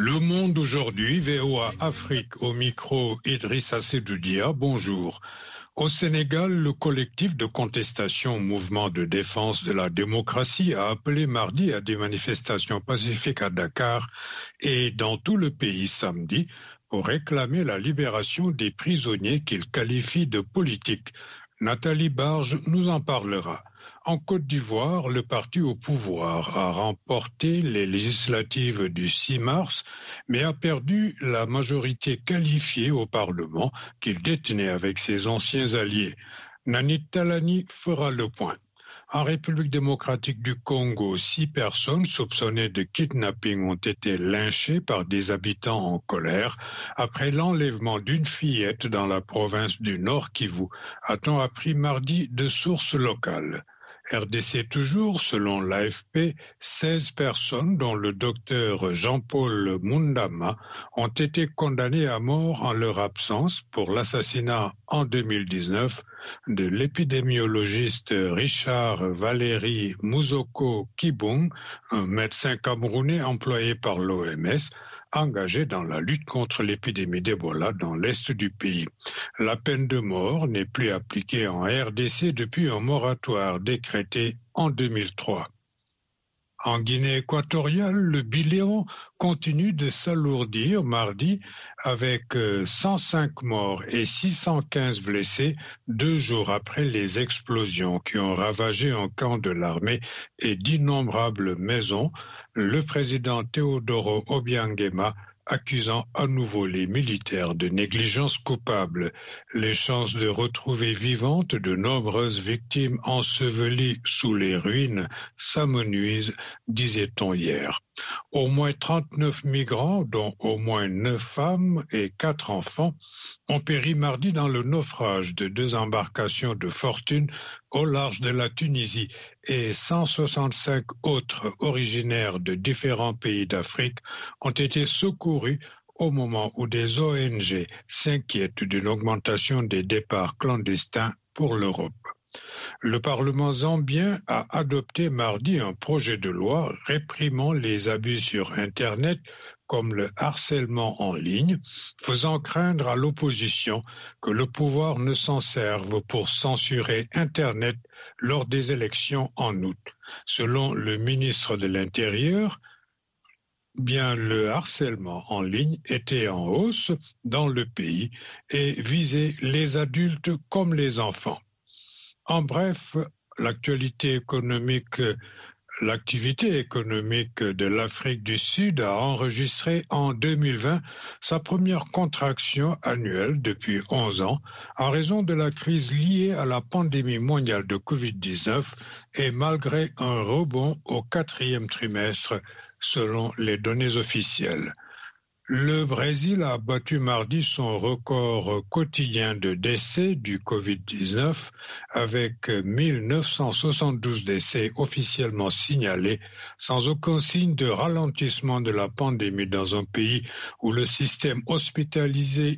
Le Monde aujourd'hui, VOA Afrique au micro Idrissa Sedoudia, bonjour. Au Sénégal, le collectif de contestation Mouvement de défense de la démocratie a appelé mardi à des manifestations pacifiques à Dakar et dans tout le pays samedi pour réclamer la libération des prisonniers qu'il qualifie de politiques. Nathalie Barge nous en parlera. En Côte d'Ivoire, le parti au pouvoir a remporté les législatives du 6 mars, mais a perdu la majorité qualifiée au Parlement qu'il détenait avec ses anciens alliés. Nanit Talani fera le point. En République démocratique du Congo, 6 personnes soupçonnées de kidnapping ont été lynchées par des habitants en colère après l'enlèvement d'une fillette dans la province du Nord Kivu, a-t-on appris mardi de sources locales. RDC toujours, selon l'AFP, 16 personnes, dont le docteur Jean-Paul Mundama, ont été condamnées à mort en leur absence pour l'assassinat en 2019 de l'épidémiologiste Richard Valéry Mouzoko Kibung, un médecin camerounais employé par l'OMS, engagé dans la lutte contre l'épidémie d'Ebola dans l'est du pays. La peine de mort n'est plus appliquée en RDC depuis un moratoire décrété en 2003. En Guinée équatoriale, le bilan continue de s'alourdir mardi avec 105 morts et 615 blessés 2 jours après les explosions qui ont ravagé un camp de l'armée et d'innombrables maisons, le président Teodoro Obiangema accusant à nouveau les militaires de négligence coupable. Les chances de retrouver vivantes de nombreuses victimes ensevelies sous les ruines s'amenuisent, disait-on hier. Au moins 39 migrants, dont au moins 9 femmes et 4 enfants, ont péri mardi dans le naufrage de 2 embarcations de fortune au large de la Tunisie et 165 autres originaires de différents pays d'Afrique ont été secourus au moment où des ONG s'inquiètent d'une augmentation des départs clandestins pour l'Europe. Le Parlement zambien a adopté mardi un projet de loi réprimant les abus sur Internet comme le harcèlement en ligne, faisant craindre à l'opposition que le pouvoir ne s'en serve pour censurer Internet lors des élections en août. Selon le ministre de l'Intérieur, le harcèlement en ligne était en hausse dans le pays et visait les adultes comme les enfants. En bref, l'activité économique de l'Afrique du Sud a enregistré en 2020 sa première contraction annuelle depuis 11 ans en raison de la crise liée à la pandémie mondiale de Covid-19 et malgré un rebond au 4e trimestre selon les données officielles. Le Brésil a battu mardi son record quotidien de décès du Covid-19 avec 1972 décès officiellement signalés sans aucun signe de ralentissement de la pandémie dans un pays où le système hospitalier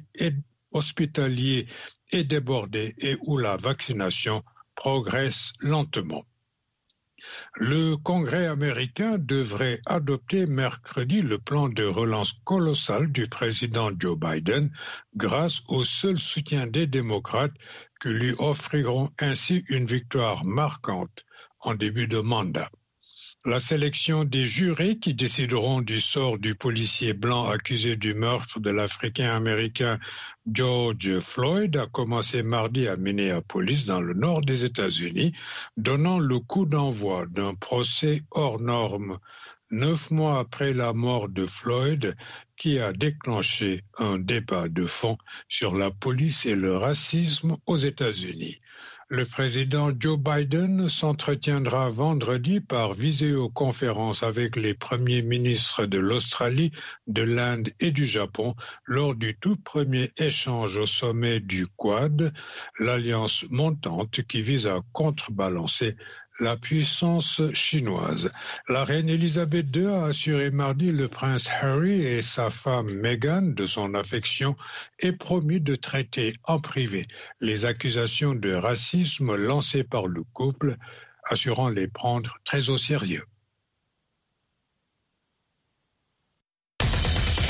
est débordé et où la vaccination progresse lentement. Le Congrès américain devrait adopter mercredi le plan de relance colossal du président Joe Biden grâce au seul soutien des démocrates qui lui offriront ainsi une victoire marquante en début de mandat. La sélection des jurés qui décideront du sort du policier blanc accusé du meurtre de l'Africain-Américain George Floyd a commencé mardi à Minneapolis, dans le nord des États-Unis, donnant le coup d'envoi d'un procès hors norme 9 mois après la mort de Floyd, qui a déclenché un débat de fond sur la police et le racisme aux États-Unis. Le président Joe Biden s'entretiendra vendredi par visioconférence avec les premiers ministres de l'Australie, de l'Inde et du Japon lors du tout premier échange au sommet du Quad, l'alliance montante qui vise à contrebalancer la puissance chinoise. La reine Elisabeth II a assuré mardi le prince Harry et sa femme Meghan de son affection et promis de traiter en privé les accusations de racisme lancées par le couple, assurant les prendre très au sérieux.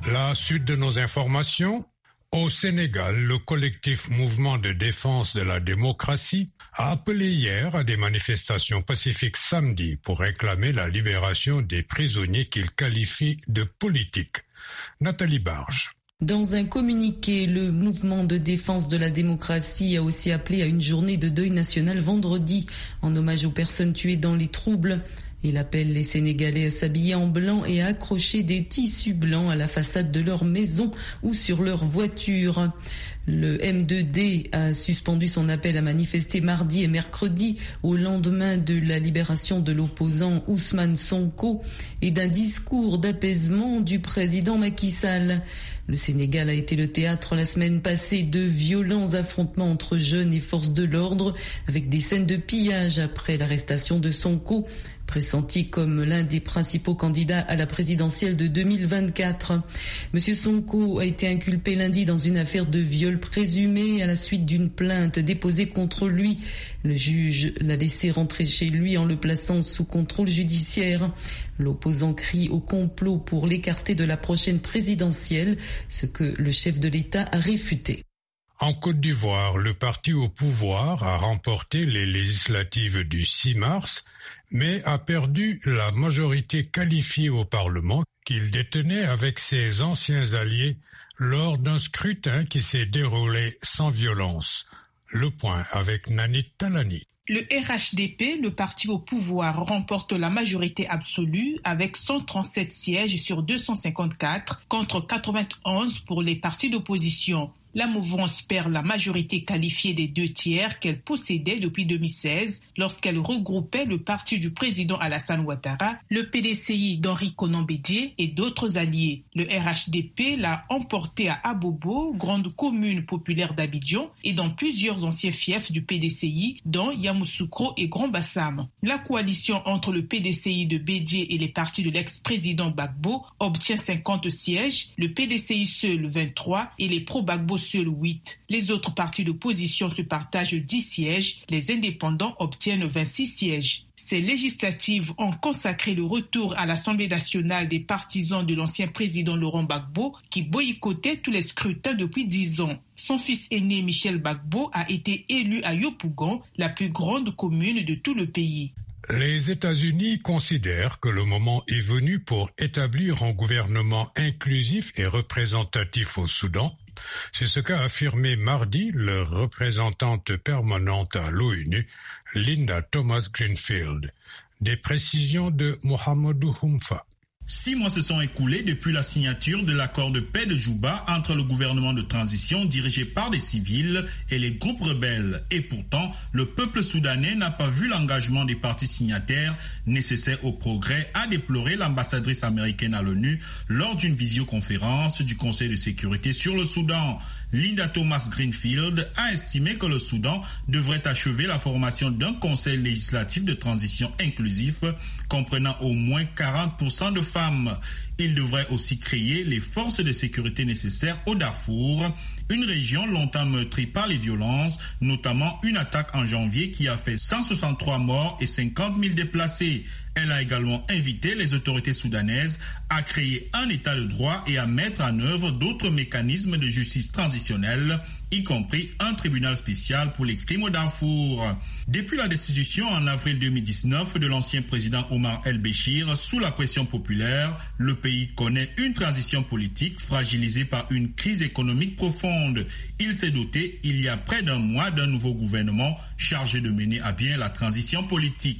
La suite de nos informations. Au Sénégal, le collectif Mouvement de défense de la démocratie a appelé hier à des manifestations pacifiques samedi pour réclamer la libération des prisonniers qu'il qualifie de politiques. Nathalie Barge. Dans un communiqué, le mouvement de défense de la démocratie a aussi appelé à une journée de deuil national vendredi en hommage aux personnes tuées dans les troubles. Il appelle les Sénégalais à s'habiller en blanc et à accrocher des tissus blancs à la façade de leur maison ou sur leur voiture. Le M2D a suspendu son appel à manifester mardi et mercredi au lendemain de la libération de l'opposant Ousmane Sonko et d'un discours d'apaisement du président Macky Sall. Le Sénégal a été le théâtre la semaine passée de violents affrontements entre jeunes et forces de l'ordre avec des scènes de pillage après l'arrestation de Sonko, pressenti comme l'un des principaux candidats à la présidentielle de 2024. Monsieur Sonko a été inculpé lundi dans une affaire de viol présumé à la suite d'une plainte déposée contre lui. Le juge l'a laissé rentrer chez lui en le plaçant sous contrôle judiciaire. L'opposant crie au complot pour l'écarter de la prochaine présidentielle, ce que le chef de l'État a réfuté. En Côte d'Ivoire, le parti au pouvoir a remporté les législatives du 6 mars, mais a perdu la majorité qualifiée au Parlement qu'il détenait avec ses anciens alliés lors d'un scrutin qui s'est déroulé sans violence. Le point avec Nanit Talani. Le RHDP, le parti au pouvoir, remporte la majorité absolue avec 137 sièges sur 254 contre 91 pour les partis d'opposition. La mouvance perd la majorité qualifiée des 2/3 qu'elle possédait depuis 2016 lorsqu'elle regroupait le parti du président Alassane Ouattara, le PDCI d'Henri Konan Bédié et d'autres alliés. Le RHDP l'a emporté à Abobo, grande commune populaire d'Abidjan, et dans plusieurs anciens fiefs du PDCI, dont Yamoussoukro et Grand Bassam. La coalition entre le PDCI de Bédié et les partis de l'ex-président Gbagbo obtient 50 sièges, le PDCI seul 23 et les pro-Gbagbo seul 8. Les autres partis d'opposition se partagent 10 sièges. Les indépendants obtiennent 26 sièges. Ces législatives ont consacré le retour à l'Assemblée nationale des partisans de l'ancien président Laurent Gbagbo qui boycottait tous les scrutins depuis 10 ans. Son fils aîné Michel Gbagbo a été élu à Yopougon, la plus grande commune de tout le pays. Les États-Unis considèrent que le moment est venu pour établir un gouvernement inclusif et représentatif au Soudan. C'est ce qu'a affirmé mardi leur représentante permanente à l'ONU, Linda Thomas-Greenfield. Des précisions de Mohamedou Humfa. 6 mois se sont écoulés depuis la signature de l'accord de paix de Djouba entre le gouvernement de transition dirigé par des civils et les groupes rebelles. Et pourtant, le peuple soudanais n'a pas vu l'engagement des parties signataires nécessaire au progrès, a déploré l'ambassadrice américaine à l'ONU lors d'une visioconférence du Conseil de sécurité sur le Soudan. Linda Thomas-Greenfield a estimé que le Soudan devrait achever la formation d'un conseil législatif de transition inclusif comprenant au moins 40% de femmes. Il devrait aussi créer les forces de sécurité nécessaires au Darfour, une région longtemps meurtrie par les violences, notamment une attaque en janvier qui a fait 163 morts et 50 000 déplacés. Elle a également invité les autorités soudanaises à créer un état de droit et à mettre en œuvre d'autres mécanismes de justice transitionnelle, y compris un tribunal spécial pour les crimes au Darfour. Depuis la destitution en avril 2019 de l'ancien président Omar el-Béchir sous la pression populaire, le pays connaît une transition politique fragilisée par une crise économique profonde. Il s'est doté il y a près d'un mois d'un nouveau gouvernement chargé de mener à bien la transition politique.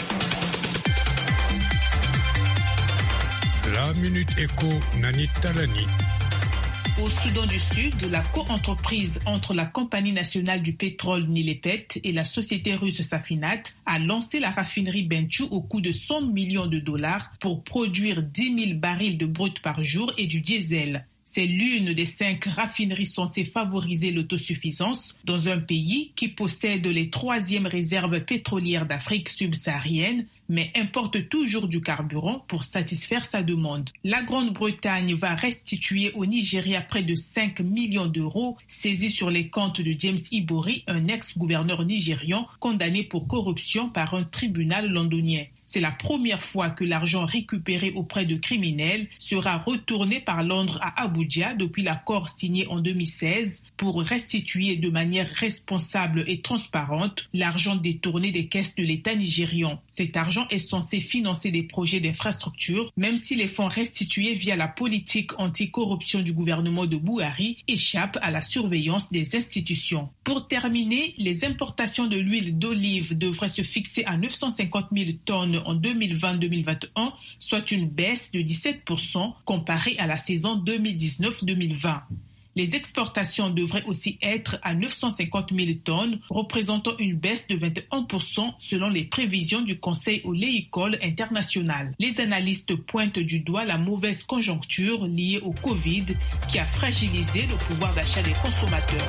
La Minute Éco, Nanit Talani. Au Soudan du Sud, la co-entreprise entre la Compagnie nationale du pétrole Nilepet et la société russe Safinat a lancé la raffinerie Bentiu au coût de 100 millions de dollars pour produire 10 000 barils de brut par jour et du diesel. C'est l'une des 5 raffineries censées favoriser l'autosuffisance dans un pays qui possède les 3e réserves pétrolières d'Afrique subsaharienne, mais importe toujours du carburant pour satisfaire sa demande. La Grande-Bretagne va restituer au Nigeria près de 5 millions d'euros saisis sur les comptes de James Ibori, un ex-gouverneur nigérian condamné pour corruption par un tribunal londonien. C'est la première fois que l'argent récupéré auprès de criminels sera retourné par Londres à Abuja depuis l'accord signé en 2016 pour restituer de manière responsable et transparente l'argent détourné des caisses de l'État nigérian. Cet argent est censé financer des projets d'infrastructure, même si les fonds restitués via la politique anticorruption du gouvernement de Buhari échappent à la surveillance des institutions. Pour terminer, les importations de l'huile d'olive devraient se fixer à 950 000 tonnes en 2020-2021, soit une baisse de 17% comparée à la saison 2019-2020. Les exportations devraient aussi être à 950 000 tonnes, représentant une baisse de 21% selon les prévisions du Conseil oléicole international. Les analystes pointent du doigt la mauvaise conjoncture liée au Covid qui a fragilisé le pouvoir d'achat des consommateurs.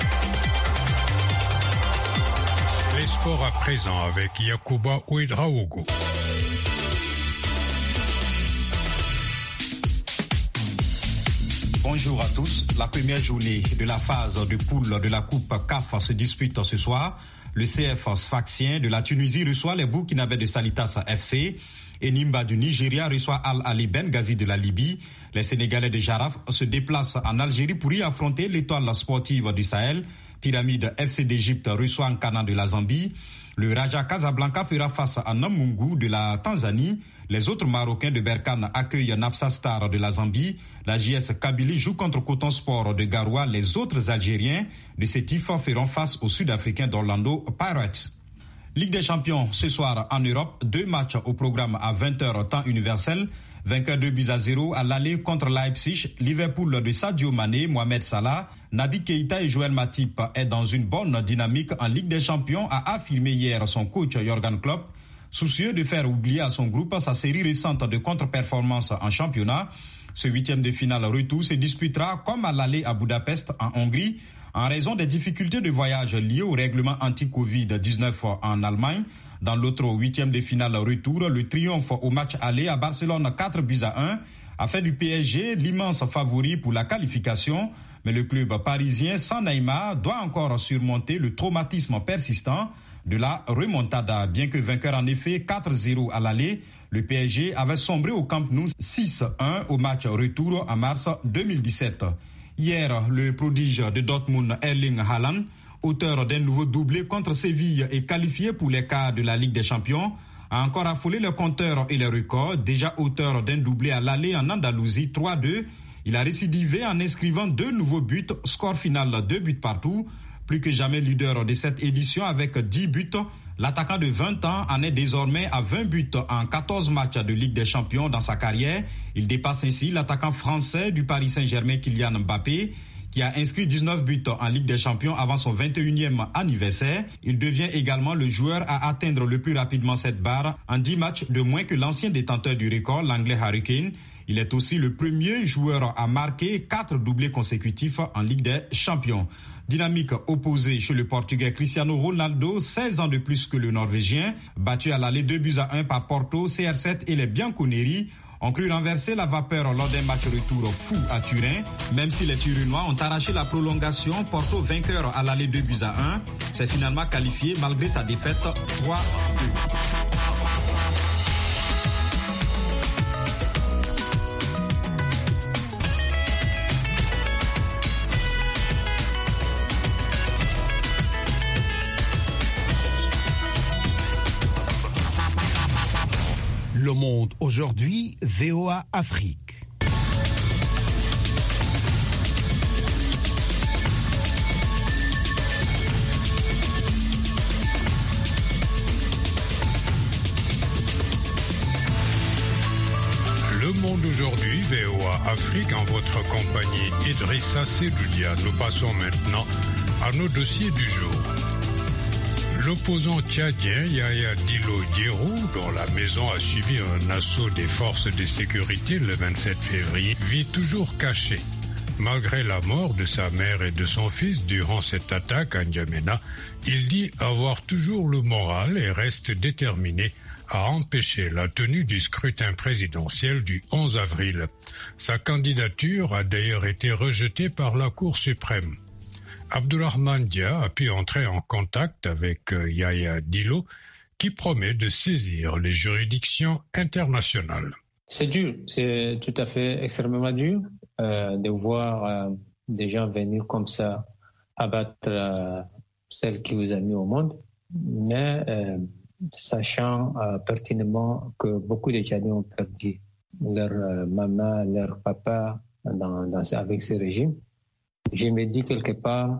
Les sports à présent avec Yacouba Ouedraogo. Bonjour à tous. La première journée de la phase de poule de la Coupe CAF se dispute ce soir. Le CF Sfaxien de la Tunisie reçoit les Burkinabés de Salitas FC et Nimba du Nigeria reçoit Al-Ali Benghazi de la Libye. Les Sénégalais de Jaraf se déplacent en Algérie pour y affronter l'étoile sportive du Sahel. Pyramide FC d'Égypte reçoit Nkana de la Zambie. Le Raja Casablanca fera face à Namungu de la Tanzanie. Les autres Marocains de Berkane accueillent Napsa Star de la Zambie. La JS Kabylie joue contre Coton Sport de Garoua. Les autres Algériens de Sétif feront face aux Sud-Africains d'Orlando Pirates. Ligue des Champions ce soir en Europe. 2 matchs au programme à 20h temps universel. Vainqueur 2-0 à l'aller contre Leipzig. Liverpool de Sadio Mané, Mohamed Salah, Naby Keïta et Joël Matip est dans une bonne dynamique en Ligue des Champions, a affirmé hier son coach Jürgen Klopp. Soucieux de faire oublier à son groupe sa série récente de contre-performances en championnat. Ce 8e de finale retour se disputera comme à l'aller à Budapest en Hongrie en raison des difficultés de voyage liées au règlement anti-Covid-19 en Allemagne. Dans l'autre 8e de finale retour, le triomphe au match aller à Barcelone 4-1 a fait du PSG l'immense favori pour la qualification. Mais le club parisien sans Neymar doit encore surmonter le traumatisme persistant de la remontada. Bien que vainqueur en effet 4-0 à l'aller, le PSG avait sombré au Camp Nou 6-1 au match retour en mars 2017. Hier, le prodige de Dortmund Erling Haaland, auteur d'un nouveau doublé contre Séville et qualifié pour les quarts de la Ligue des Champions, a encore affolé le compteur et les records. Déjà auteur d'un doublé à l'aller en Andalousie 3-2, il a récidivé en inscrivant 2 nouveaux buts, score final 2 buts partout. Plus que jamais leader de cette édition avec 10 buts, l'attaquant de 20 ans en est désormais à 20 buts en 14 matchs de Ligue des Champions dans sa carrière. Il dépasse ainsi l'attaquant français du Paris Saint-Germain Kylian Mbappé, qui a inscrit 19 buts en Ligue des Champions avant son 21e anniversaire. Il devient également le joueur à atteindre le plus rapidement cette barre en 10 matchs de moins que l'ancien détenteur du record, l'anglais Harry Kane. Il est aussi le premier joueur à marquer 4 doublés consécutifs en Ligue des Champions. Dynamique opposée chez le Portugais Cristiano Ronaldo, 16 ans de plus que le Norvégien. Battu à l'aller 2-1 par Porto, CR7 et les Bianconeri ont cru renverser la vapeur lors d'un match retour fou à Turin. Même si les Turinois ont arraché la prolongation, Porto vainqueur à l'aller 2-1 s'est finalement qualifié malgré sa défaite 3-2. Le Monde aujourd'hui, VOA Afrique. Le Monde aujourd'hui, VOA Afrique, en votre compagnie Idrissa Sedoudia. Nous passons maintenant à nos dossiers du jour. L'opposant tchadien Yaya Dilo Diérou, dont la maison a subi un assaut des forces de sécurité le 27 février, vit toujours caché. Malgré la mort de sa mère et de son fils durant cette attaque à N'Djamena, il dit avoir toujours le moral et reste déterminé à empêcher la tenue du scrutin présidentiel du 11 avril. Sa candidature a d'ailleurs été rejetée par la Cour suprême. Abdourahmane Dia a pu entrer en contact avec Yaya Dilo, qui promet de saisir les juridictions internationales. C'est dur, c'est tout à fait extrêmement dur de voir des gens venir comme ça abattre celle qui vous a mis au monde, mais sachant pertinemment que beaucoup de Tchadiens ont perdu leur maman, leur papa avec ce régime, je me dis quelque part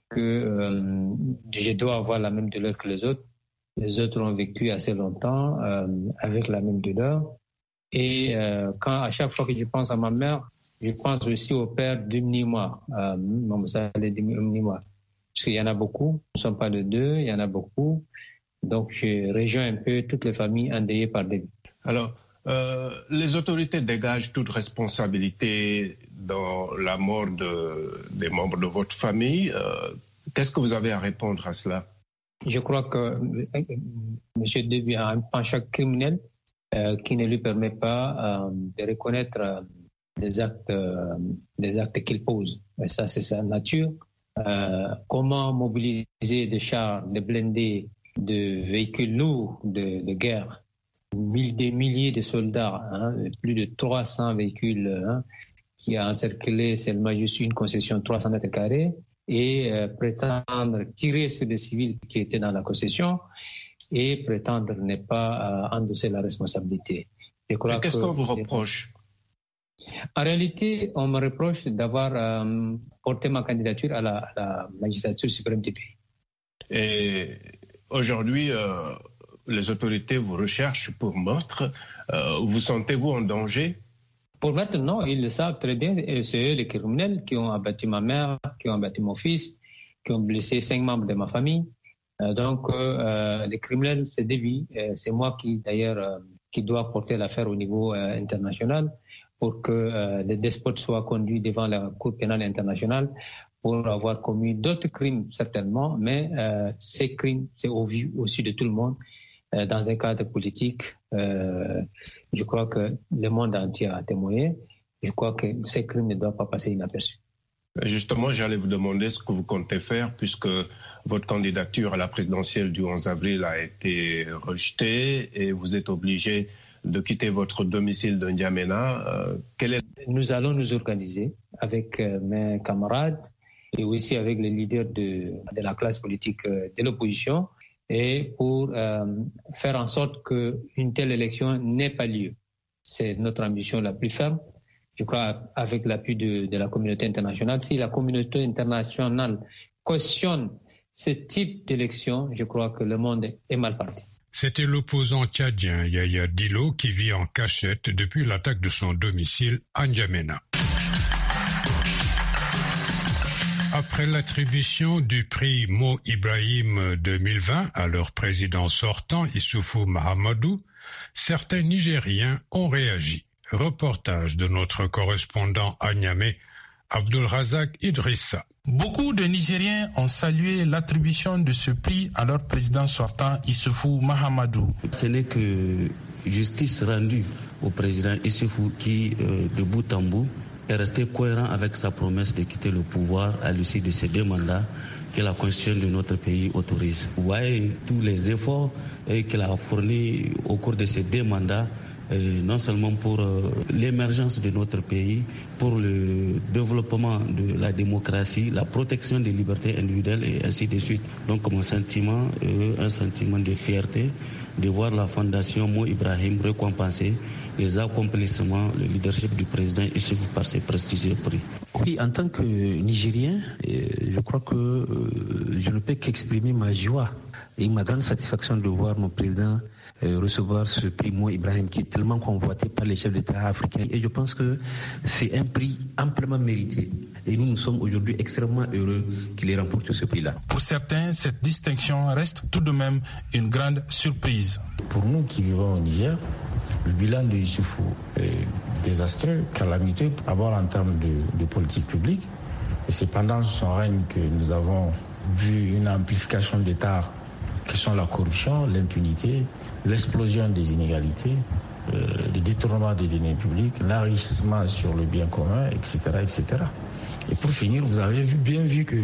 que je dois avoir la même douleur que les autres. Les autres ont vécu assez longtemps avec la même douleur. Et à chaque fois que je pense à ma mère, je pense aussi au père d'Umnimois, Parce qu'il y en a beaucoup, nous ne sommes pas de deux, il y en a beaucoup. Donc je rejoins un peu toutes les familles endeuillées par des vies. Alors, les autorités dégagent toute responsabilité dans la mort des membres de votre famille. Qu'est-ce que vous avez à répondre à cela? Je crois que M. Déby a un penchant criminel qui ne lui permet pas de reconnaître des actes qu'il pose. Et ça, c'est sa nature. Comment mobiliser des chars, des blindés, de véhicules lourds de guerre, des milliers de soldats, plus de 300 véhicules qui a encerclé seulement juste une concession de 300 mètres carrés et prétendre tirer sur des civils qui étaient dans la concession et prétendre ne pas endosser la responsabilité. Qu'est-ce qu'on vous reproche? En réalité, on me reproche d'avoir porté ma candidature à la magistrature suprême du pays. Et aujourd'hui, les autorités vous recherchent pour meurtre. Vous sentez-vous en danger? Pour meurtre, non, ils le savent très bien. C'est eux les criminels qui ont abattu ma mère, qui ont abattu mon fils, qui ont blessé 5 membres de ma famille. Donc, les criminels, c'est Déby. C'est moi qui dois porter l'affaire au niveau international pour que les despotes soient conduits devant la Cour pénale internationale pour avoir commis d'autres crimes, certainement, mais ces crimes, c'est au vu aussi de tout le monde. Dans un cadre politique, je crois que le monde entier a témoigné. Je crois que ces crimes ne doivent pas passer inaperçus. Justement, j'allais vous demander ce que vous comptez faire puisque votre candidature à la présidentielle du 11 avril a été rejetée et vous êtes obligé de quitter votre domicile de N'Djamena. Nous allons nous organiser avec mes camarades et aussi avec les leaders de la classe politique de l'opposition et pour faire en sorte qu'une telle élection n'ait pas lieu. C'est notre ambition la plus ferme. Je crois avec l'appui de la communauté internationale. Si la communauté internationale cautionne ce type d'élection, je crois que le monde est mal parti. C'était l'opposant tchadien Yaya Dillo qui vit en cachette depuis l'attaque de son domicile à N'Djamena. Après l'attribution du prix Mo Ibrahim 2020 à leur président sortant Issoufou Mahamadou, certains Nigériens ont réagi. Reportage de notre correspondant à Niamey, Abdulrazak Idrissa. Beaucoup de Nigériens ont salué l'attribution de ce prix à leur président sortant Issoufou Mahamadou. Ce n'est que justice rendue au président Issoufou qui, de bout en bout, est resté cohérent avec sa promesse de quitter le pouvoir à l'issue de ces 2 mandats que la constitution de notre pays autorise. Vous voyez tous les efforts qu'il a fournis au cours de ces 2 mandats, non seulement pour l'émergence de notre pays, pour le développement de la démocratie, la protection des libertés individuelles et ainsi de suite. Donc mon sentiment, un sentiment de fierté de voir la fondation Mo Ibrahim récompenser les accomplissements, le leadership du président Issoufou par ses prestigieux prix. Oui, en tant que Nigérien, je crois que je ne peux qu'exprimer ma joie et ma grande satisfaction de voir mon président recevoir ce prix Mo Ibrahim qui est tellement convoité par les chefs d'État africains. Et je pense que c'est un prix amplement mérité. Et nous sommes aujourd'hui extrêmement heureux qu'il ait remporté ce prix-là. Pour certains, cette distinction reste tout de même une grande surprise. Pour nous qui vivons au Niger, le bilan de Issoufou est désastreux, calamiteux, d'abord en termes de politique publique. Et c'est pendant son règne que nous avons vu une amplification d'états qui sont la corruption, l'impunité, l'explosion des inégalités, le détournement des deniers publics, l'enrichissement sur le bien commun, etc., etc. Et pour finir, vous avez bien vu que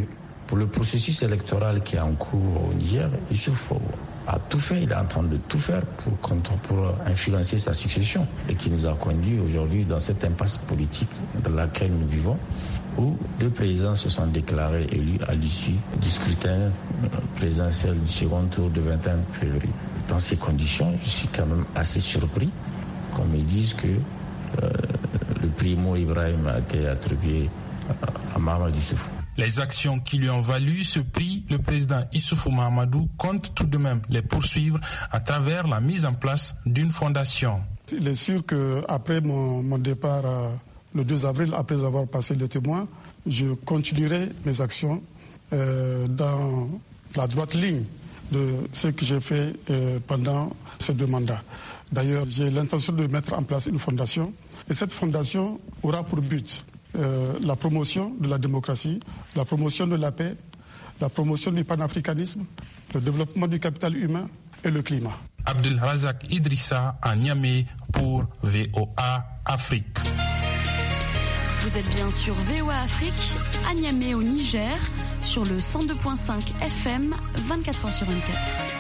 Pour le processus électoral qui est en cours au Niger, Issouf a tout fait, il est en train de tout faire pour influencer sa succession et qui nous a conduits aujourd'hui dans cette impasse politique dans laquelle nous vivons, où 2 présidents se sont déclarés élus à l'issue du scrutin présidentiel du second tour de 21 février. Dans ces conditions, je suis quand même assez surpris qu'on me dise que le primo Ibrahim a été attribué à Mahamadou Issoufou. Les actions qui lui ont valu ce prix, le président Issoufou Mahamadou compte tout de même les poursuivre à travers la mise en place d'une fondation. Il est sûr qu'après mon départ le 2 avril, après avoir passé le témoin, je continuerai mes actions dans la droite ligne de ce que j'ai fait pendant ces 2 mandats. D'ailleurs, j'ai l'intention de mettre en place une fondation et cette fondation aura pour but la promotion de la démocratie, la promotion de la paix, la promotion du panafricanisme, le développement du capital humain et le climat. Abdel Razak Idrissa à Niamey pour VOA Afrique. Vous êtes bien sur VOA Afrique, à Niamey au Niger, sur le 102.5 FM, 24h sur 24.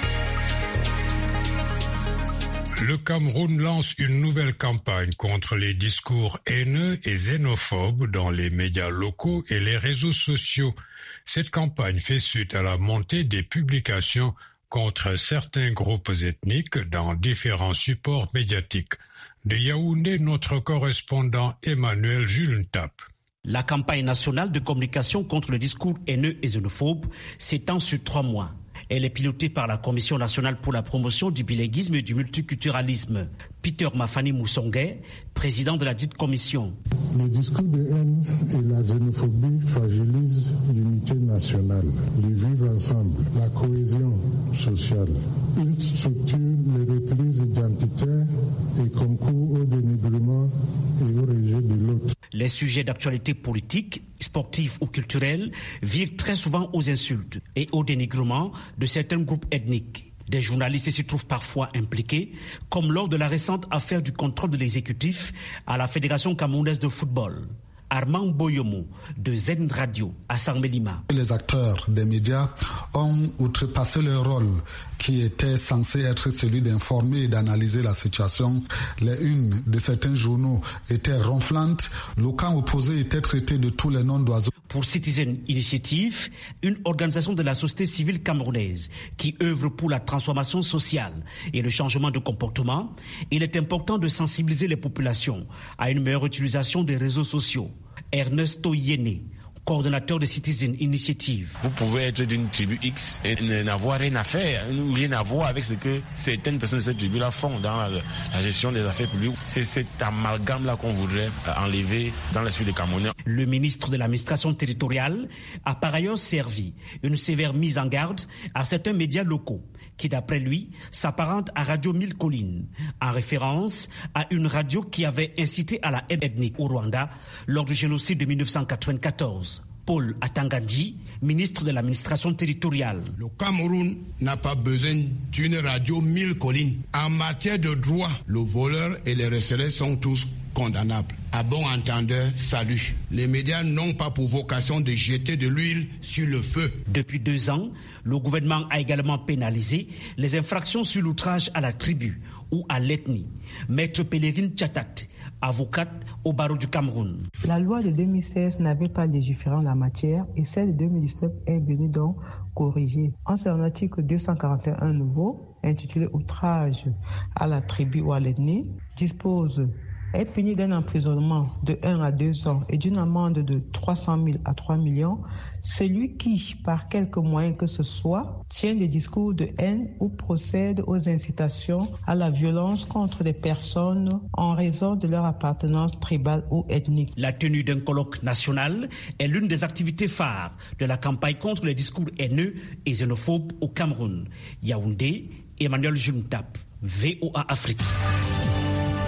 Le Cameroun lance une nouvelle campagne contre les discours haineux et xénophobes dans les médias locaux et les réseaux sociaux. Cette campagne fait suite à la montée des publications contre certains groupes ethniques dans différents supports médiatiques. De Yaoundé, notre correspondant Emmanuel Julentap. La campagne nationale de communication contre le discours haineux et xénophobe s'étend sur 3 mois. Elle est pilotée par la Commission nationale pour la promotion du bilinguisme et du multiculturalisme. Peter Mafani Moussongué, président de la dite commission. Le discours de haine et la xénophobie fragilisent l'unité nationale, le vivre ensemble, la cohésion sociale. Ils structurent les replis identitaires et concourent au dénigrement et au rejet de l'autre. Les sujets d'actualité politique, sportive ou culturelle virent très souvent aux insultes et au dénigrement de certains groupes ethniques. Des journalistes s'y trouvent parfois impliqués, comme lors de la récente affaire du contrôle de l'exécutif à la Fédération camerounaise de football. Armand Boyomo de Zen Radio à Sarmelima. Les acteurs des médias ont outrepassé leur rôle qui était censé être celui d'informer et d'analyser la situation. Les unes de certains journaux étaient ronflantes, le camp opposé était traité de tous les noms d'oiseaux. Pour Citizen Initiative, une organisation de la société civile camerounaise qui œuvre pour la transformation sociale et le changement de comportement, il est important de sensibiliser les populations à une meilleure utilisation des réseaux sociaux. Ernesto Yene, coordonnateur de Citizen Initiative. Vous pouvez être d'une tribu X et n'avoir rien à faire, rien à voir avec ce que certaines personnes de cette tribu-là font dans la gestion des affaires publiques. C'est cet amalgame-là qu'on voudrait enlever dans l'esprit des Camerounais. Le ministre de l'administration territoriale a par ailleurs servi une sévère mise en garde à certains médias locaux qui, d'après lui, s'apparentent à Radio 1000 Collines, en référence à une radio qui avait incité à la haine ethnique au Rwanda lors du génocide de 1994. Paul Atangandi, ministre de l'administration territoriale. Le Cameroun n'a pas besoin d'une radio 1000 collines. En matière de droit, le voleur et les receleurs sont tous condamnables. À bon entendeur, salut. Les médias n'ont pas pour vocation de jeter de l'huile sur le feu. Depuis 2 ans, le gouvernement a également pénalisé les infractions sur l'outrage à la tribu ou à l'ethnie. Maître Pélérine Tchatat, avocate au barreau du Cameroun. La loi de 2016 n'avait pas légiféré en la matière et celle de 2019 est venue donc corriger. En son article 241 nouveau, intitulé outrage à la tribu ou à l'ethnie, dispose est puni d'un emprisonnement de 1 à 2 ans et d'une amende de 300 000 à 3 millions, celui qui, par quelque moyen que ce soit, tient des discours de haine ou procède aux incitations à la violence contre des personnes en raison de leur appartenance tribale ou ethnique. La tenue d'un colloque national est l'une des activités phares de la campagne contre les discours haineux et xénophobes au Cameroun. Yaoundé, Emmanuel Juntap, VOA Afrique.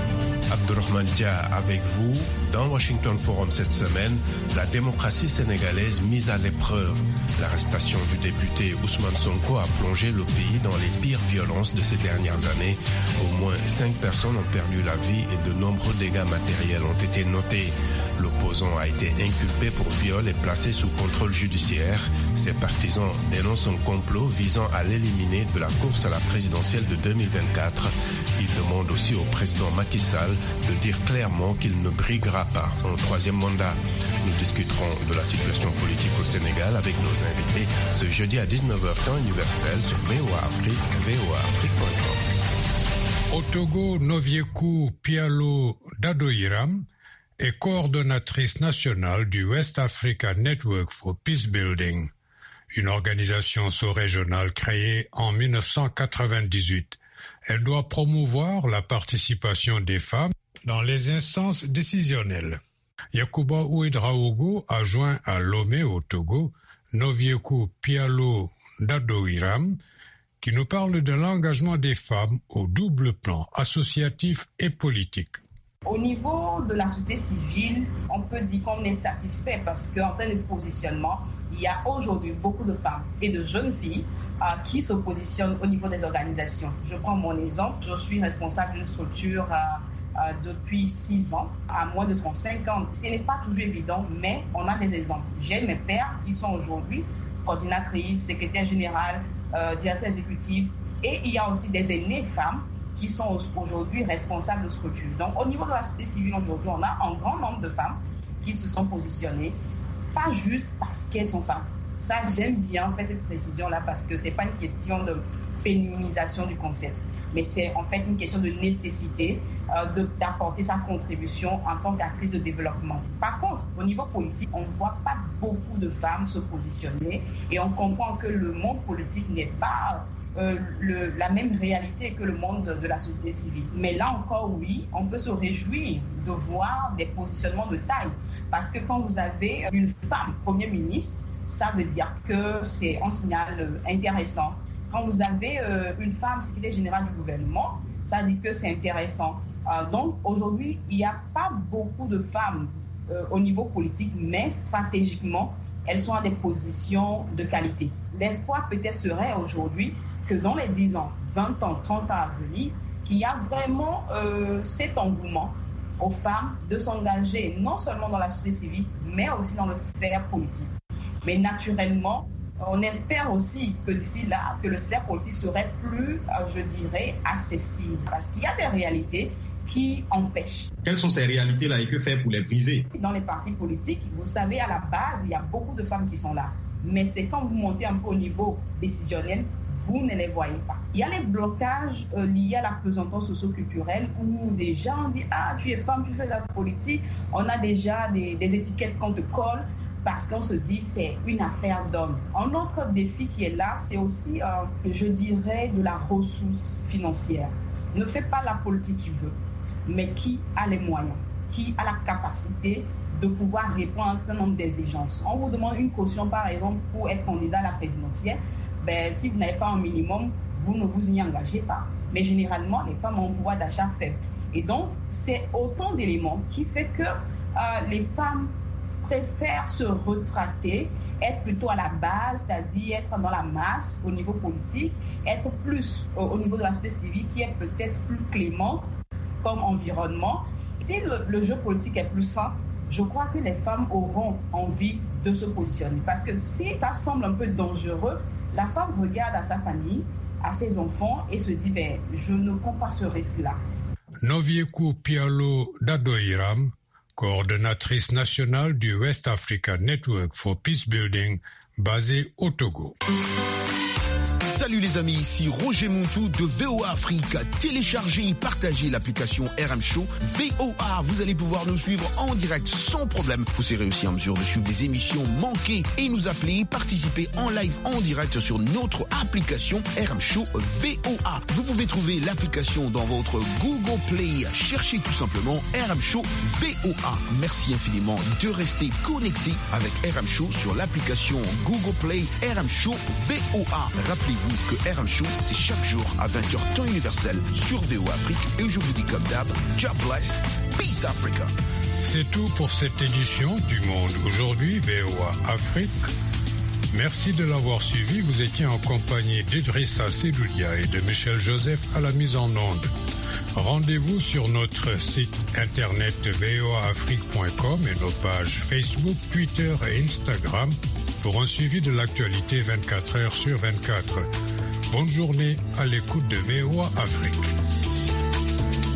Abdourahmane Dia avec vous. Dans Washington Forum cette semaine, la démocratie sénégalaise mise à l'épreuve. L'arrestation du député Ousmane Sonko a plongé le pays dans les pires violences de ces dernières années. Au moins 5 personnes ont perdu la vie et de nombreux dégâts matériels ont été notés. L'opposant a été inculpé pour viol et placé sous contrôle judiciaire. Ses partisans dénoncent un complot visant à l'éliminer de la course à la présidentielle de 2024. Ils demandent aussi au président Macky Sall de dire clairement qu'il ne briguera pas son 3e mandat. Nous discuterons de la situation politique au Sénégal avec nos invités ce jeudi à 19h temps universel sur VOA Afrique, voaafrique.com. Au Togo, Novieku Pialo Dadoiram est coordonnatrice nationale du West Africa Network for Peacebuilding, une organisation sous-régionale créée en 1998. Elle doit promouvoir la participation des femmes dans les instances décisionnelles. Yakuba Ouedraogo a joint à Lomé au Togo Novieku Pialo Dadoiram, qui nous parle de l'engagement des femmes au double plan associatif et politique. Au niveau de la société civile, on peut dire qu'on est satisfait parce qu'en termes de positionnement, il y a aujourd'hui beaucoup de femmes et de jeunes filles qui se positionnent au niveau des organisations. Je prends mon exemple, je suis responsable d'une structure depuis 6 ans, à moins de 35 ans. Ce n'est pas toujours évident, mais on a des exemples. J'ai mes pairs qui sont aujourd'hui coordinatrices, secrétaires générales, directeurs exécutifs, et il y a aussi des aînées femmes qui sont aujourd'hui responsables de structures. Donc, au niveau de la société civile, aujourd'hui, on a un grand nombre de femmes qui se sont positionnées, pas juste parce qu'elles sont femmes. Ça, j'aime bien faire cette précision-là parce que ce n'est pas une question de féminisation du concept, mais c'est en fait une question de nécessité d'apporter sa contribution en tant qu'actrice de développement. Par contre, au niveau politique, on ne voit pas beaucoup de femmes se positionner et on comprend que le monde politique n'est pas la même réalité que le monde de la société civile. Mais là encore, oui, on peut se réjouir de voir des positionnements de taille. Parce que quand vous avez une femme Premier ministre, ça veut dire que c'est un signal intéressant. Quand vous avez une femme secrétaire générale du gouvernement, ça veut dire que c'est intéressant. Donc aujourd'hui, il n'y a pas beaucoup de femmes au niveau politique, mais stratégiquement, elles sont à des positions de qualité. L'espoir peut-être serait aujourd'hui que dans les 10 ans, 20 ans, 30 ans à venir, qu'il y a vraiment cet engouement aux femmes de s'engager non seulement dans la société civile, mais aussi dans la sphère politique. Mais naturellement, on espère aussi que d'ici là, que le sphère politique serait plus, je dirais, accessible. Parce qu'il y a des réalités qui empêchent. Quelles sont ces réalités-là et que faire pour les briser? Dans les partis politiques, vous savez, à la base, il y a beaucoup de femmes qui sont là. Mais c'est quand vous montez un peu au niveau décisionnel, vous ne les voyez pas. Il y a les blocages liés à la présentation socio-culturelle où des gens disent « Ah, tu es femme, tu fais de la politique ». On a déjà des étiquettes qu'on te colle parce qu'on se dit c'est une affaire d'hommes. Un autre défi qui est là, c'est aussi, je dirais, de la ressource financière. Ne fais pas la politique qui veut, mais qui a les moyens, qui a la capacité de pouvoir répondre à un certain nombre d'exigences. On vous demande une caution, par exemple, pour être candidat à la présidentielle. Ben, si vous n'avez pas un minimum, vous ne vous y engagez pas. Mais généralement, les femmes ont un pouvoir d'achat faible. Et donc, c'est autant d'éléments qui fait que les femmes préfèrent se retracter, être plutôt à la base, c'est-à-dire être dans la masse au niveau politique, être plus au niveau de la société civile qui est peut-être plus clément comme environnement. Si le jeu politique est plus sain, je crois que les femmes auront envie de se positionner. Parce que si ça semble un peu dangereux, la femme regarde à sa famille, à ses enfants et se dit ben, je ne prends pas ce risque-là. Novieku Pialo Dadoiram, coordonnatrice nationale du West Africa Network for Peacebuilding, basée au Togo. Salut les amis, ici Roger Montou de VOA Afrique. Téléchargez et partagez l'application RM Show VOA. Vous allez pouvoir nous suivre en direct sans problème. Vous serez aussi en mesure de suivre des émissions manquées et nous appeler, participer en live en direct sur notre application RM Show VOA. Vous pouvez trouver l'application dans votre Google Play. Cherchez tout simplement RM Show VOA. Merci infiniment de rester connecté avec RM Show sur l'application Google Play RM Show VOA. Rappelez-vous rappelez-vous que RM Show, c'est chaque jour à 20h temps universel sur VOA Afrique. Et je vous dis comme d'hab, God bless, peace Africa. C'est tout pour cette édition du Monde aujourd'hui, VOA Afrique. Merci de l'avoir suivi. Vous étiez en compagnie d'Idrissa Sedoudia et de Michel Joseph à la mise en onde. Rendez-vous sur notre site internet voaafrique.com et nos pages Facebook, Twitter et Instagram pour un suivi de l'actualité 24 heures sur 24. Bonne journée à l'écoute de VOA Afrique.